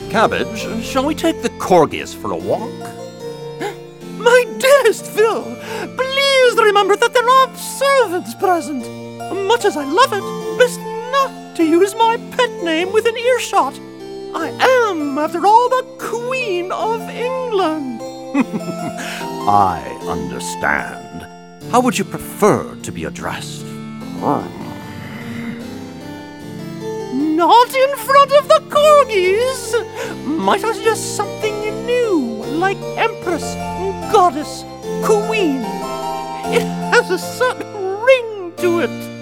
Cabbage, shall we take the corgis for a walk? My dearest Phil, please remember that there are servants present. Much as I love it, best not to use my pet name within earshot. I am, after all, the Queen of England. I understand. How would you prefer to be addressed? Not in front of the corgis. Might I suggest something new, like Empress, Goddess, Queen? It has a certain ring to it.